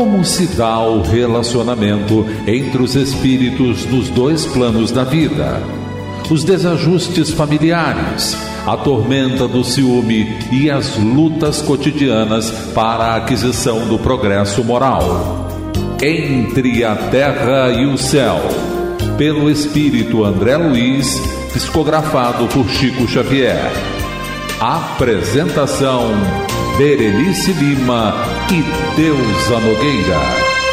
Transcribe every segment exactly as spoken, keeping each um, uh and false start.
Como se dá o relacionamento entre os espíritos nos dois planos da vida? Os desajustes familiares, a tormenta do ciúme e as lutas cotidianas para a aquisição do progresso moral. Entre a Terra e o Céu, pelo espírito André Luiz, psicografado por Chico Xavier. Apresentação: Berenice Lima e Deusa Nogueira.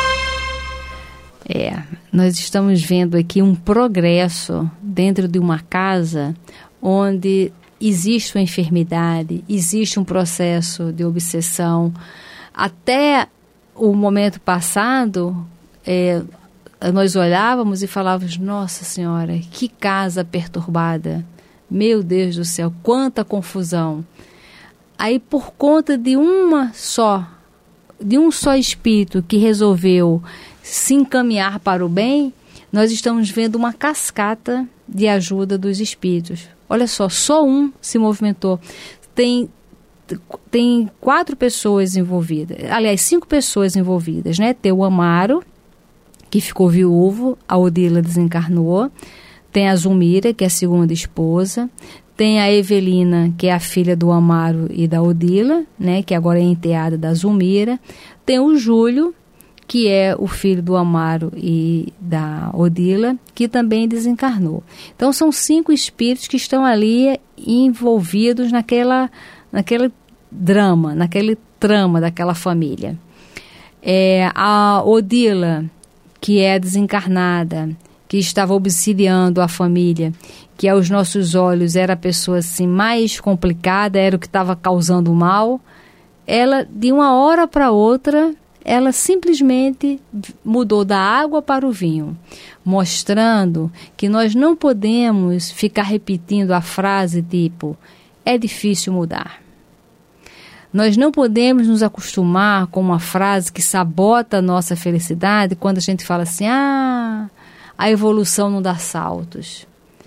É, nós estamos vendo aqui um progresso dentro de uma casa onde existe uma enfermidade, existe um processo de obsessão. Até o momento passado, é, nós olhávamos e falávamos: nossa Senhora, que casa perturbada, meu Deus do céu, quanta confusão. Aí, por conta de uma só, de um só espírito que resolveu se encaminhar para o bem, nós estamos vendo uma cascata de ajuda dos espíritos. Olha só, só um se movimentou. Tem, tem quatro pessoas envolvidas, aliás, cinco pessoas envolvidas, né? Tem o Amaro, que ficou viúvo, a Odila desencarnou. Tem a Zulmira, que é a segunda esposa. Tem a Evelina, que é a filha do Amaro e da Odila, né? Que agora é enteada da Zulmira. Tem o Júlio, que é o filho do Amaro e da Odila, que também desencarnou. Então, são cinco espíritos que estão ali envolvidos naquela, naquele drama, naquele trama daquela família. É, a Odila, que é desencarnada, que estava obsidiando a família, que aos nossos olhos era a pessoa assim, mais complicada, era o que estava causando mal, ela, de uma hora para outra, ela simplesmente mudou da água para o vinho, mostrando que nós não podemos ficar repetindo a frase tipo: é difícil mudar. Nós não podemos nos acostumar com uma frase que sabota a nossa felicidade quando a gente fala assim: ah, a evolução não dá saltos.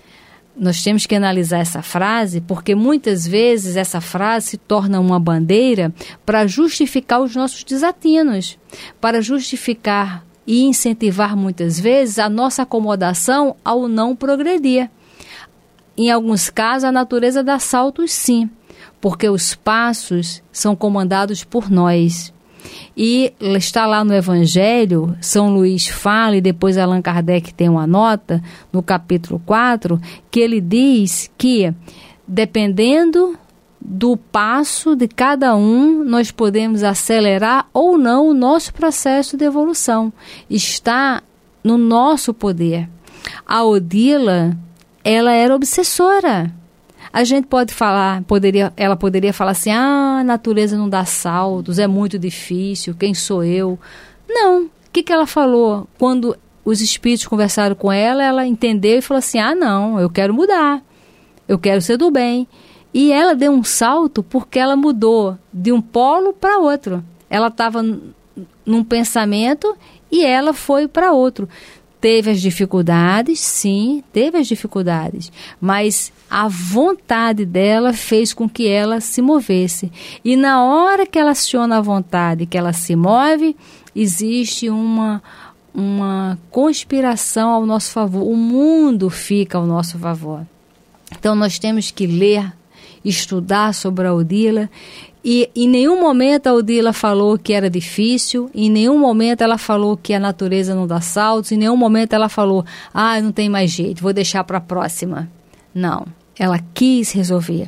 Nós temos que analisar essa frase, porque muitas vezes essa frase se torna uma bandeira para justificar os nossos desatinos, para justificar e incentivar muitas vezes a nossa acomodação ao não progredir. Em alguns casos, a natureza dá saltos, sim, porque os passos são comandados por nós. E está lá no Evangelho, São Luís fala, e depois Allan Kardec tem uma nota, no capítulo quatro, que ele diz que, dependendo do passo de cada um, nós podemos acelerar ou não o nosso processo de evolução. Está no nosso poder. A Odila, ela era obsessora. A gente pode falar, poderia, ela poderia falar assim: ah, a natureza não dá saltos, é muito difícil, quem sou eu? Não. O que, que ela falou? Quando os espíritos conversaram com ela, ela entendeu e falou assim: ah, não, eu quero mudar, eu quero ser do bem. E ela deu um salto porque ela mudou de um polo para outro. Ela estava num pensamento e ela foi para outro. Teve as dificuldades, sim, teve as dificuldades, mas a vontade dela fez com que ela se movesse. E na hora que ela aciona a vontade, que ela se move, existe uma, uma conspiração ao nosso favor. O mundo fica ao nosso favor. Então, nós temos que ler, estudar sobre a Odila. E em nenhum momento a Odila falou que era difícil, em nenhum momento ela falou que a natureza não dá saltos, em nenhum momento ela falou: ah, não tem mais jeito, vou deixar para a próxima. Não, ela quis resolver.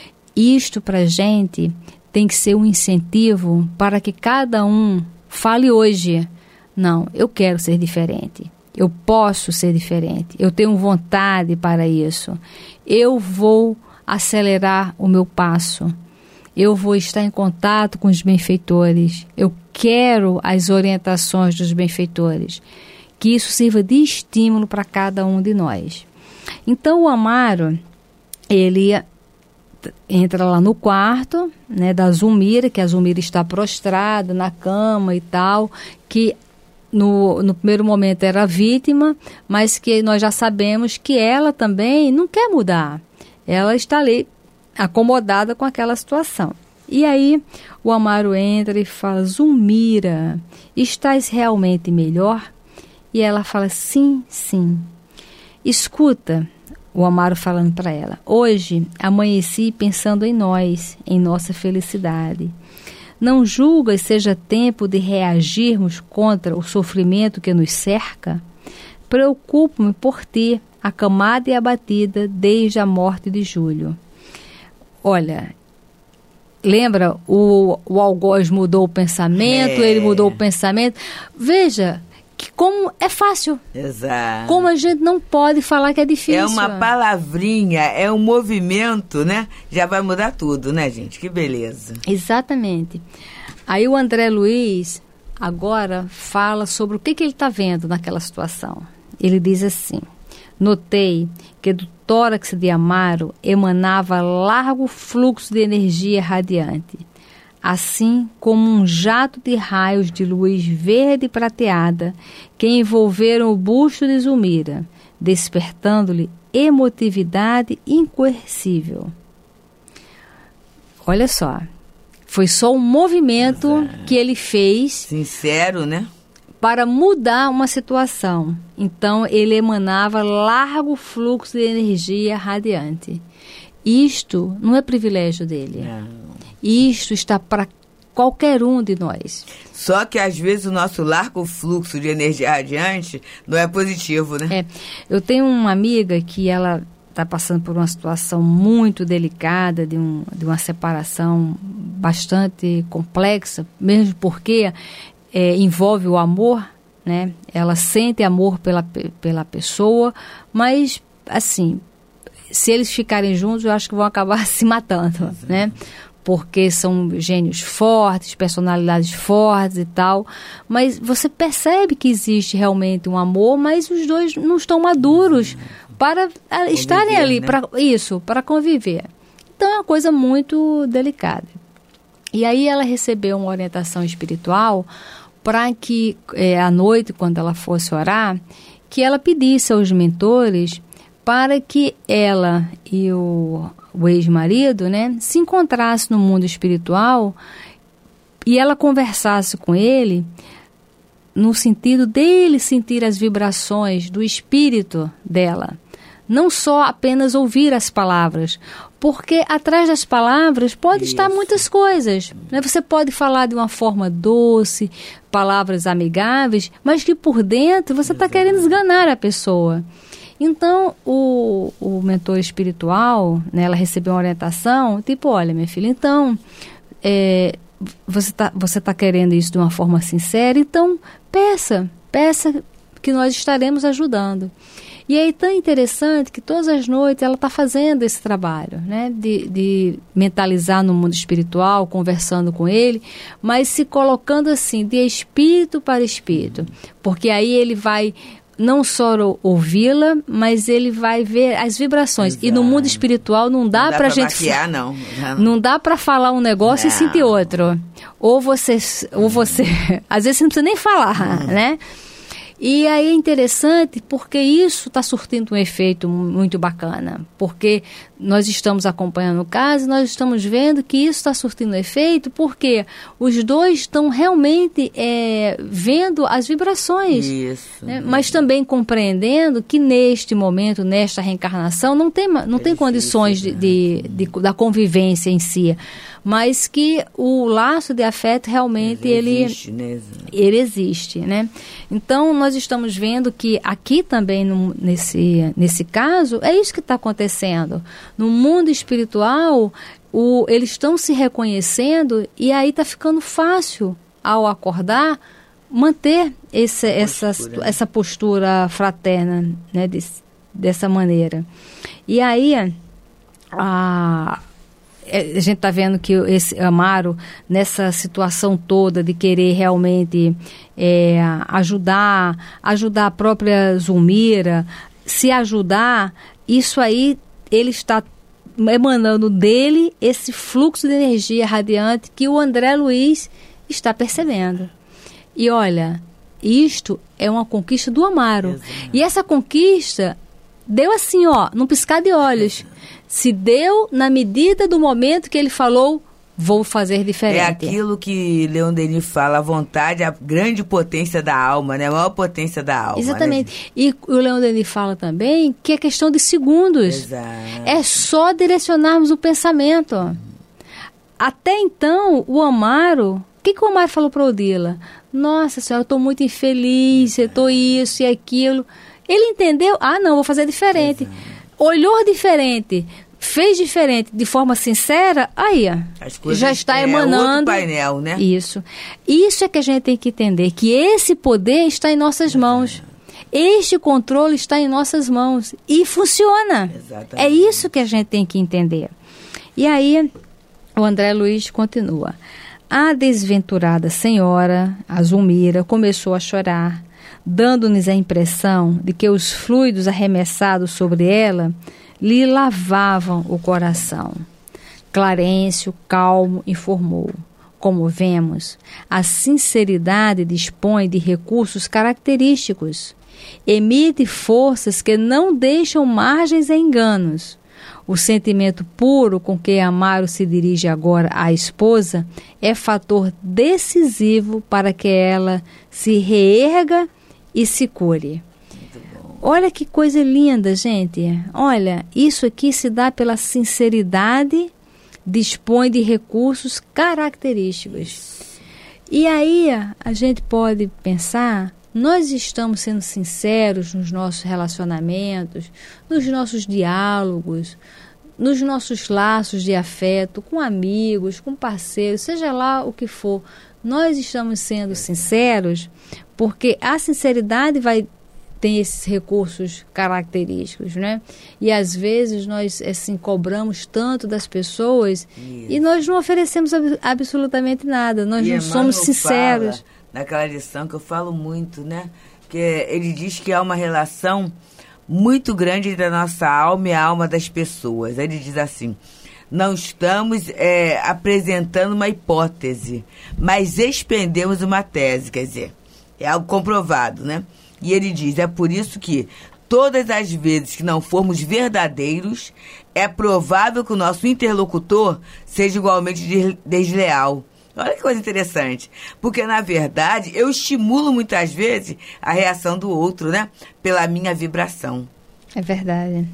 Isto para a gente tem que ser um incentivo para que cada um fale hoje: não, eu quero ser diferente, eu posso ser diferente, eu tenho vontade para isso, eu vou acelerar o meu passo. Eu vou estar em contato com os benfeitores. Eu quero as orientações dos benfeitores. Que isso sirva de estímulo para cada um de nós. Então, o Amaro, ele entra lá no quarto, né, da Zulmira, que a Zulmira está prostrada na cama e tal, que no, no primeiro momento era vítima, mas que nós já sabemos que ela também não quer mudar. Ela está ali acomodada com aquela situação. E aí o Amaro entra e fala: Zulmira, estás realmente melhor? E ela fala: sim, sim. Escuta, o Amaro falando para ela: hoje amanheci pensando em nós, em nossa felicidade. Não julgas seja tempo de reagirmos contra o sofrimento que nos cerca? Preocupo-me por ti, acamada e abatida desde a morte de Júlio. Olha, lembra, o, o algoz mudou o pensamento, é. ele mudou o pensamento. Veja que como é fácil. Exato. Como a gente não pode falar que é difícil. É uma palavrinha, é um movimento, né? Já vai mudar tudo, né, gente? Que beleza. Exatamente. Aí o André Luiz agora fala sobre o que, que ele está vendo naquela situação. Ele diz assim: notei que do tórax de Amaro emanava largo fluxo de energia radiante, assim como um jato de raios de luz verde e prateada que envolveram o busto de Zulmira, despertando-lhe emotividade incoercível. Olha só, foi só um movimento Exato. que ele fez... Sincero, né? Para mudar uma situação. Então, ele emanava largo fluxo de energia radiante. Isto não é privilégio dele. Não. Isto está para qualquer um de nós. Só que, às vezes, o nosso largo fluxo de energia radiante não é positivo, né? É. Eu tenho uma amiga que ela está passando por uma situação muito delicada, de, um, de uma separação bastante complexa, mesmo porque... É, envolve o amor, né? Ela sente amor pela, pela pessoa, mas, assim, se eles ficarem juntos, eu acho que vão acabar se matando, Exato. né? Porque são gênios fortes, personalidades fortes e tal, mas você percebe que existe realmente um amor, mas os dois não estão maduros Exato. para conviver, estarem ali, né? para isso, para conviver. Então é uma coisa muito delicada. E aí ela recebeu uma orientação espiritual para que, é, à noite, quando ela fosse orar, que ela pedisse aos mentores para que ela e o, o ex-marido, né, se encontrassem no mundo espiritual e ela conversasse com ele no sentido dele sentir as vibrações do espírito dela. Não só apenas ouvir as palavras, porque atrás das palavras pode Isso. estar muitas coisas. Né? Você pode falar de uma forma doce, palavras amigáveis, mas que por dentro você está querendo esganar a pessoa. Então, o, o mentor espiritual, né, ela recebeu uma orientação, tipo, olha, minha filha, então, é, você está você tá querendo isso de uma forma sincera, então peça, peça que nós estaremos ajudando. E aí tão interessante que todas as noites ela está fazendo esse trabalho, né, de, de mentalizar no mundo espiritual, conversando com ele, mas se colocando assim, de espírito para espírito, porque aí ele vai não só ouvi-la, mas ele vai ver as vibrações. Exato. E no mundo espiritual não dá, dá para gente maquiar, não. não. Não dá para falar um negócio não. e sentir outro. Ou você, ou você, às vezes você não precisa nem falar, uhum. né? E aí é interessante porque isso está surtindo um efeito muito bacana, porque nós estamos acompanhando o caso e nós estamos vendo que isso está surtindo efeito porque os dois estão realmente é, vendo as vibrações, isso, né? Mas também compreendendo que neste momento, nesta reencarnação, não tem, não é tem condições de, de, de, de, da convivência em si, mas que o laço de afeto realmente ele existe, ele, né? ele existe, né? Então, nós estamos vendo que aqui também, no, nesse, nesse caso, é isso que está acontecendo. No mundo espiritual, o, eles estão se reconhecendo e aí está ficando fácil, ao acordar, manter esse, essa, postura. essa postura fraterna, né, de, dessa maneira. E aí, a... a gente está vendo que esse Amaro, nessa situação toda de querer realmente é, ajudar, ajudar a própria Zulmira, se ajudar, isso aí ele está emanando dele esse fluxo de energia radiante que o André Luiz está percebendo. E olha, isto é uma conquista do Amaro. Exato. E essa conquista deu assim, ó, num piscar de olhos. Se deu na medida do momento que ele falou vou fazer diferente. É aquilo que Leon Denis fala, a vontade, a grande potência da alma, né? A maior potência da alma. Exatamente. Né? E o Leon Denis fala também que é questão de segundos. Exato. É só direcionarmos o pensamento. Uhum. Até então, o Amaro, o que, que o Amaro falou para Odila? Nossa senhora, eu estou muito infeliz, eu estou isso e aquilo. Ele entendeu, ah não, vou fazer diferente. Exato. Olhou diferente, fez diferente, de forma sincera, aí já está emanando. É outro painel, né? Isso. Isso é que a gente tem que entender, que esse poder está em nossas mãos. Este controle está em nossas mãos. E funciona. Exatamente. É isso que a gente tem que entender. E aí, o André Luiz continua. A desventurada senhora, a Zulmira, começou a chorar, dando-nos a impressão de que os fluidos arremessados sobre ela lhe lavavam o coração. Clarencio, calmo, informou. Como vemos, a sinceridade dispõe de recursos característicos. Emite forças que não deixam margens a enganos. O sentimento puro com que Amaro se dirige agora à esposa é fator decisivo para que ela se reerga e se cure. Olha que coisa linda, gente. Olha, isso aqui se dá pela sinceridade, dispõe de recursos característicos. E aí a gente pode pensar, nós estamos sendo sinceros nos nossos relacionamentos, nos nossos diálogos, nos nossos laços de afeto, com amigos, com parceiros, seja lá o que for. Nós estamos sendo sinceros porque a sinceridade vai ter esses recursos característicos, né? E às vezes nós assim cobramos tanto das pessoas Isso. e nós não oferecemos ab- absolutamente nada, nós e não Emmanuel somos sinceros. Fala, naquela lição que eu falo muito, né? Que ele diz que há uma relação muito grande entre a nossa alma e a alma das pessoas. Ele diz assim: não estamos é, apresentando uma hipótese, mas expendemos uma tese, quer dizer, é algo comprovado, né? E ele diz, é por isso que todas as vezes que não formos verdadeiros, é provável que o nosso interlocutor seja igualmente desleal. Olha que coisa interessante, porque na verdade eu estimulo muitas vezes a reação do outro, né? Pela minha vibração. É verdade.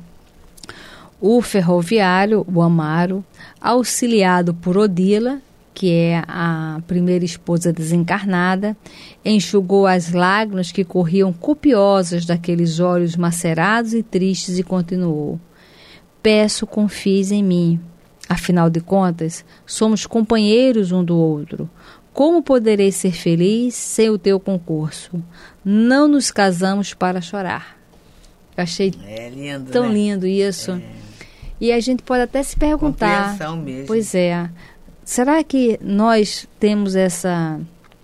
O ferroviário, o Amaro, auxiliado por Odila, que é a primeira esposa desencarnada, enxugou as lágrimas que corriam copiosas daqueles olhos macerados e tristes e continuou: peço, confies em mim. Afinal de contas, somos companheiros um do outro. Como poderei ser feliz sem o teu concurso? Não nos casamos para chorar. Eu achei é lindo, tão né? lindo isso. É. E a gente pode até se perguntar... Compreensão mesmo. Pois é. Será que nós temos essa,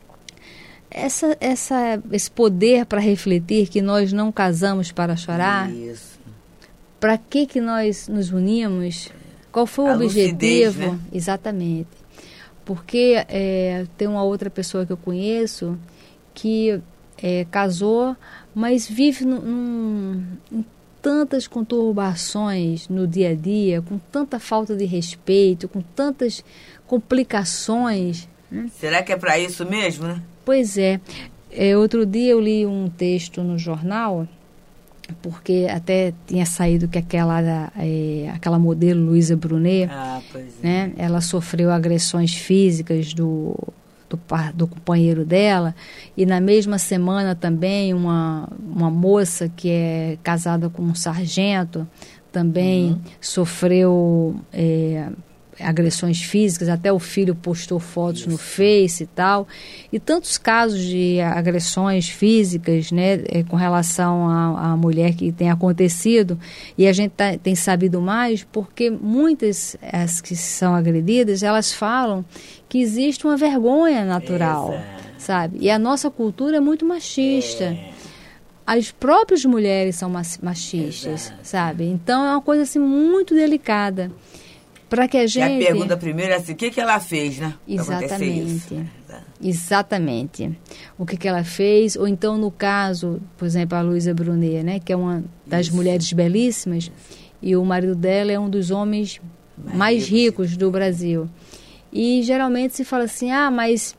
essa, essa, esse poder para refletir que nós não casamos para chorar? Isso. Para que, que nós nos unimos? Qual foi o A objetivo? lucidez, né? Exatamente. Porque é, tem uma outra pessoa que eu conheço que é, casou, mas vive num, num, em tantas conturbações no dia a dia, com tanta falta de respeito, com tantas complicações. Né? Será que é para isso mesmo, né? Pois é. é. Outro dia eu li um texto no jornal, porque até tinha saído que aquela, é, aquela modelo Luísa Brunet, ah, pois é. né, ela sofreu agressões físicas do, do, do companheiro dela, e na mesma semana também uma, uma moça que é casada com um sargento também uhum. sofreu é, agressões físicas, até o filho postou fotos Isso. no Face e tal, e tantos casos de agressões físicas, né, com relação à, à mulher que tem acontecido, e a gente tá, tem sabido mais porque muitas as que são agredidas, elas falam que existe uma vergonha natural, Exato. sabe? E a nossa cultura é muito machista. É. As próprias mulheres são machistas, Exato. sabe? Então é uma coisa assim muito delicada. Para que a gente... E a pergunta primeiro é assim, o que, que ela fez, né? Exatamente. Exatamente. O que, que ela fez, ou então no caso, por exemplo, a Luísa Brunet, né, que é uma das Isso. mulheres belíssimas, e o marido dela é um dos homens mais, mais ricos do Brasil. E geralmente se fala assim, ah, mas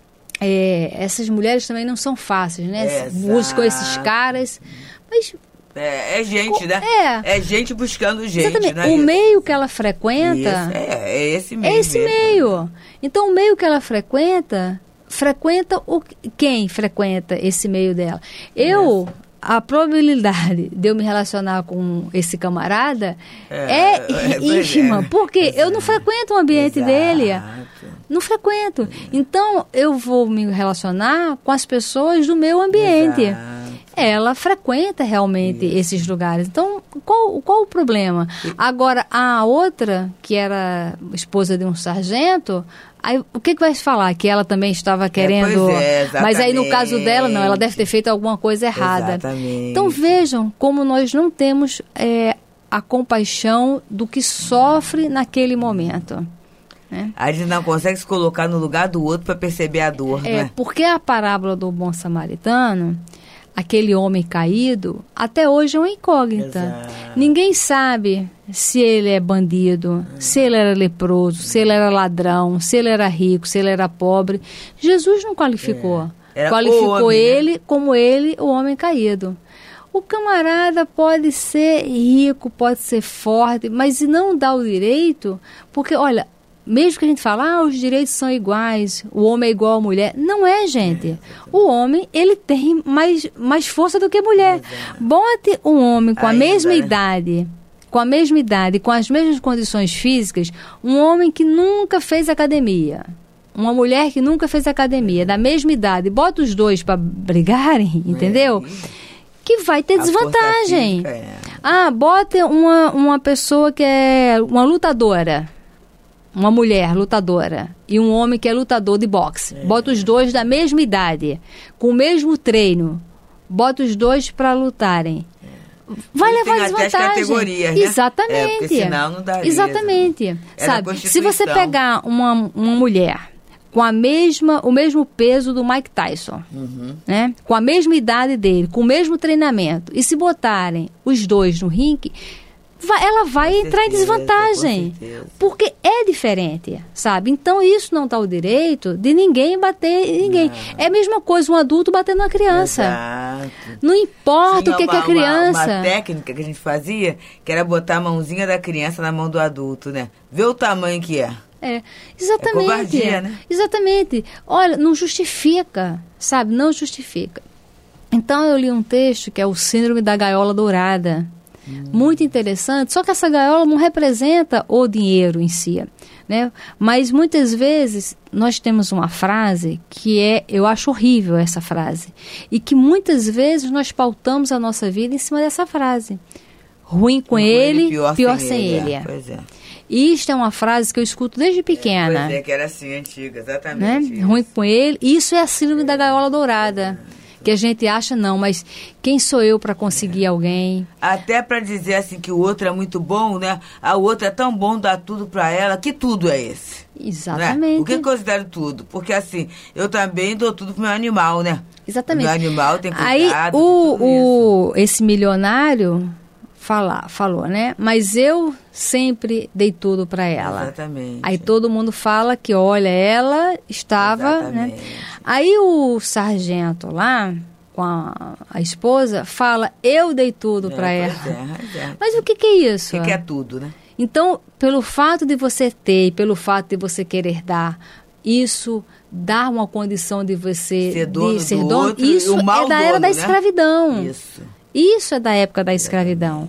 é, essas mulheres também não são fáceis, né? Buscam esses caras, mas... É, é gente, né? É. É gente buscando gente, exatamente. Né? O Isso. meio que ela frequenta... Isso, é, é esse meio É esse mesmo. meio. Então, o meio que ela frequenta, frequenta o quem frequenta esse meio dela. Eu... Isso. A probabilidade de eu me relacionar com esse camarada é, é ínfima, é, porque é, eu não frequento o ambiente exato. dele. Não frequento. Então, eu vou me relacionar com as pessoas do meu ambiente. Exato. Ela frequenta realmente Isso. esses lugares. Então, qual, qual o problema? Agora, a outra, que era esposa de um sargento... Aí, o que, que vai se falar? Que ela também estava querendo... É, é, mas aí, no caso dela, não. Ela deve ter feito alguma coisa errada. Exatamente. Então, vejam como nós não temos é, a compaixão do que sofre naquele momento. Né? A gente não consegue se colocar no lugar do outro para perceber a dor, é, né? Porque a parábola do bom samaritano... Aquele homem caído, até hoje é uma incógnita. Exato. Ninguém sabe se ele é bandido, hum. se ele era leproso, hum. se ele era ladrão, se ele era rico, se ele era pobre. Jesus não qualificou. É. Qualificou homem, ele né? como ele, o homem caído. O camarada pode ser rico, pode ser forte, mas não dá o direito, porque, olha... Mesmo que a gente fale, ah, os direitos são iguais, o homem é igual à mulher. Não é, gente. É, o homem, ele tem mais, mais força do que a mulher. É. Bote um homem com Ainda, a mesma né? idade, com a mesma idade, com as mesmas condições físicas, um homem que nunca fez academia, uma mulher que nunca fez academia, da mesma idade, bota os dois para brigarem, entendeu? É. Que vai ter a desvantagem. Física, é. Ah, bota uma, uma pessoa que é uma lutadora, uma mulher lutadora e um homem que é lutador de boxe. É. Bota os dois da mesma idade, com o mesmo treino. Bota os dois para lutarem. É. Vai levar desvantagem. Até as categorias, né? Exatamente. É, porque senão não daria. Exatamente. É Sabe, se você pegar uma, uma mulher com a mesma, o mesmo peso do Mike Tyson, uhum. né? Com a mesma idade dele, com o mesmo treinamento, e se botarem os dois no ringue, vai, ela vai com entrar certeza, em desvantagem, porque é diferente, sabe? Então isso não dá o direito de ninguém bater em ninguém. Não. É a mesma coisa um adulto batendo numa criança. Exato. Não importa Tinha o que, uma, que a criança... Uma, uma técnica que a gente fazia, que era botar a mãozinha da criança na mão do adulto, né? Ver o tamanho que é. É, exatamente. É covardia, né? Exatamente. Olha, não justifica, sabe? Não justifica. Então eu li um texto que é o Síndrome da Gaiola Dourada. Hum. Muito interessante, só que essa gaiola não representa o dinheiro em si, né? Mas muitas vezes nós temos uma frase que é, eu acho horrível essa frase, e que muitas vezes nós pautamos a nossa vida em cima dessa frase. Ruim com, com ele, ele, pior, pior sem, sem ele. ele. É. Pois é. Isto é uma frase que eu escuto desde pequena. É, pois é, que era assim, antiga, exatamente. Né? Ruim com ele, isso é a síndrome é. da gaiola dourada. Que a gente acha, não, mas quem sou eu para conseguir é. alguém? Até para dizer assim que o outro é muito bom, né? A outra é tão bom, dá tudo para ela, que tudo é esse. Exatamente. Né? O que eu considero tudo? Porque assim, eu também dou tudo pro meu animal, né? Exatamente. O meu animal tem cuidado. Aí o, o, esse milionário fala, falou, né? Mas eu sempre dei tudo para ela. Exatamente. Aí todo mundo fala que, olha, ela estava... Né? Aí o sargento lá, com a, a esposa, fala, eu dei tudo é, para ela. É, é. Mas o que, que é isso? O que, que é tudo, né? Então, pelo fato de você ter, pelo fato de você querer dar, isso dá uma condição de você ser dono, de ser do dono. Outro, isso e o mal é da dono, era da né? escravidão. Isso. Isso é da época da escravidão.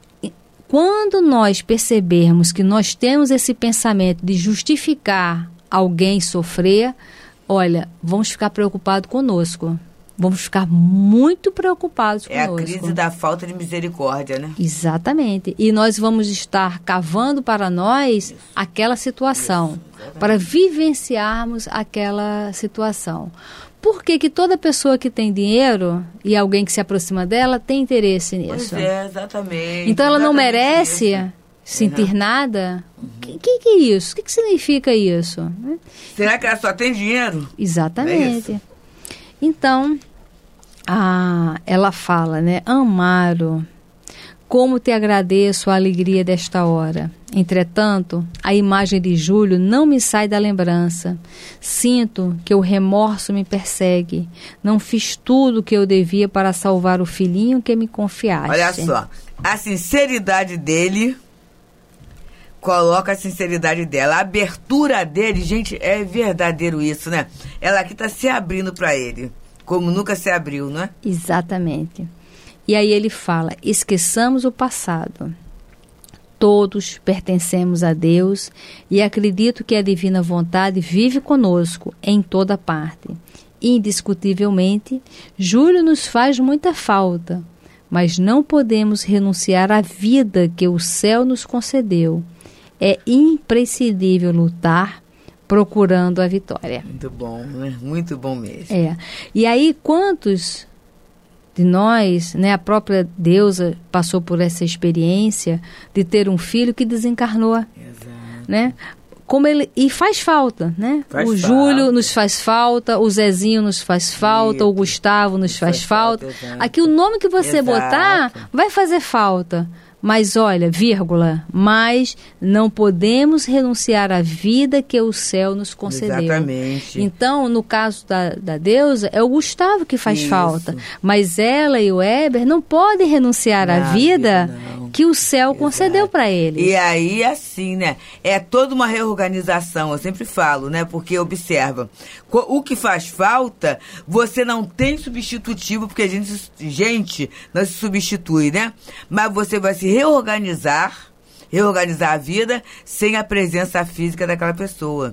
Quando nós percebermos que nós temos esse pensamento de justificar alguém sofrer, olha, vamos ficar preocupados conosco. Vamos ficar muito preocupados é conosco. É a crise da falta de misericórdia, né? Exatamente. E nós vamos estar cavando para nós Isso. aquela situação, Isso, para vivenciarmos aquela situação. Por que que toda pessoa que tem dinheiro e alguém que se aproxima dela tem interesse nisso? Pois é, exatamente. Então ela exatamente não merece isso. sentir uhum. nada? O uhum. que, que, que é isso? O que, que significa isso? Será que ela só tem dinheiro? Exatamente. É então, a, ela fala, né? Amaro, como te agradeço a alegria desta hora. Entretanto, a imagem de Júlio não me sai da lembrança. Sinto que o remorso me persegue. Não fiz tudo o que eu devia para salvar o filhinho que me confiaste. Olha só, a sinceridade dele coloca a sinceridade dela. A abertura dele, gente, é verdadeiro isso, né? Ela aqui está se abrindo para ele, como nunca se abriu, não é? Exatamente. E aí ele fala, esqueçamos o passado. Todos pertencemos a Deus e acredito que a divina vontade vive conosco em toda parte. Indiscutivelmente, Júlio nos faz muita falta, mas não podemos renunciar à vida que o céu nos concedeu. É imprescindível lutar procurando a vitória. Muito bom, né? Muito bom mesmo. É. E aí, quantos de nós, né, a própria Deusa passou por essa experiência de ter um filho que desencarnou. Exato. Né? Como ele, e faz falta, né? Faz o falta. Júlio nos faz falta, o Zezinho nos faz falta, Isso. o Gustavo nos faz, faz falta. falta, Aqui o nome que você Exato. botar vai fazer falta. Mas olha, vírgula, mas não podemos renunciar à vida que o céu nos concedeu. Exatamente. Então, no caso da, da Deusa, é o Gustavo que faz Isso. falta. Mas ela e o Heber não podem renunciar Não, à vida não. que o céu Exato. concedeu para eles. E aí, assim, né? É toda uma reorganização, eu sempre falo, né? Porque, observa, o que faz falta, você não tem substitutivo, porque a gente, gente não se substitui, né? Mas você vai se reorganizar, reorganizar a vida sem a presença física daquela pessoa.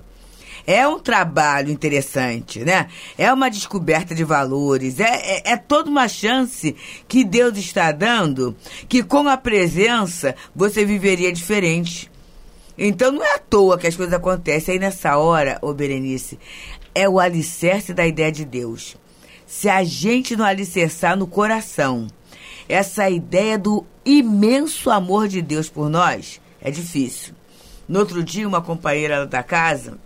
É um trabalho interessante, né? É uma descoberta de valores, é, é, é toda uma chance que Deus está dando, que com a presença você viveria diferente. Então não é à toa que as coisas acontecem. Aí nessa hora, ô Berenice, é o alicerce da ideia de Deus. Se a gente não alicerçar no coração essa ideia do imenso amor de Deus por nós, é difícil. No outro dia, uma companheira da casa,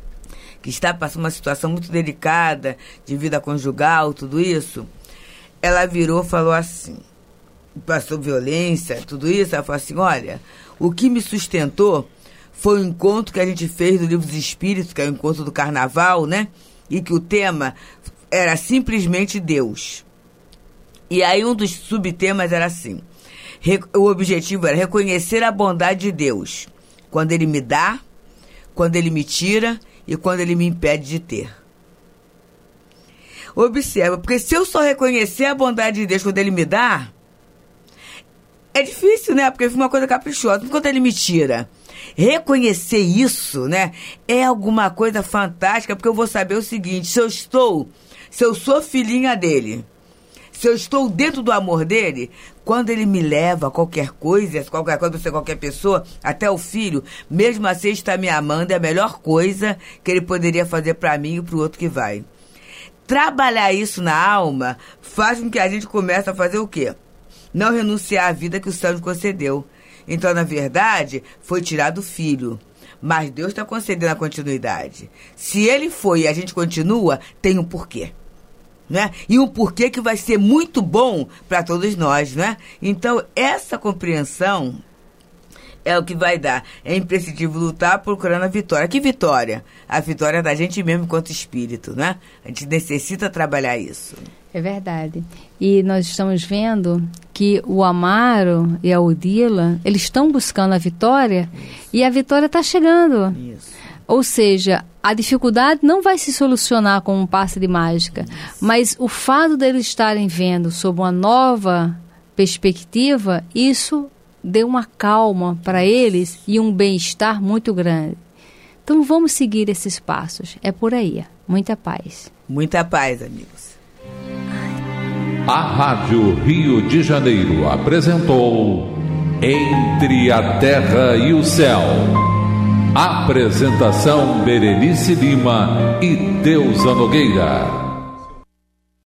que está passando uma situação muito delicada, de vida conjugal, tudo isso, ela virou e falou assim, passou violência, tudo isso, ela falou assim, olha, o que me sustentou foi o encontro que a gente fez do Livro dos Espíritos, que é o encontro do Carnaval, né? E que o tema era simplesmente Deus. E aí um dos subtemas era assim, o objetivo era reconhecer a bondade de Deus, quando Ele me dá, quando Ele me tira e quando Ele me impede de ter. Observa, porque se eu só reconhecer a bondade de Deus quando Ele me dá, é difícil, né? Porque foi uma coisa caprichosa. Quando Ele me tira, reconhecer isso, né? É alguma coisa fantástica, porque eu vou saber o seguinte, se eu estou, se eu sou filhinha dEle, se eu estou dentro do amor dele, quando ele me leva a qualquer coisa, qualquer coisa, você, qualquer pessoa, até o filho, mesmo assim está me amando, é a melhor coisa que ele poderia fazer para mim e para o outro que vai. Trabalhar isso na alma faz com que a gente comece a fazer o quê? Não renunciar à vida que o céu nos concedeu. Então, na verdade, foi tirado o filho. Mas Deus está concedendo a continuidade. Se ele foi e a gente continua, tem um porquê. Né? E um porquê que vai ser muito bom para todos nós, né? Então, essa compreensão é o que vai dar. É imprescindível lutar procurando a vitória. Que vitória? A vitória é da gente mesmo enquanto espírito, né? A gente necessita trabalhar isso. É verdade. E nós estamos vendo que o Amaro e a Odila, eles estão buscando a vitória. Isso. E a vitória está chegando. Isso. Ou seja, a dificuldade não vai se solucionar com um passe de mágica, Isso. mas o fato deles estarem vendo sob uma nova perspectiva, isso deu uma calma para eles e um bem-estar muito grande. Então vamos seguir esses passos. É por aí. Muita paz. Muita paz, amigos. A Rádio Rio de Janeiro apresentou Entre a Terra e o Céu. Apresentação Berenice Lima e Deusa Nogueira.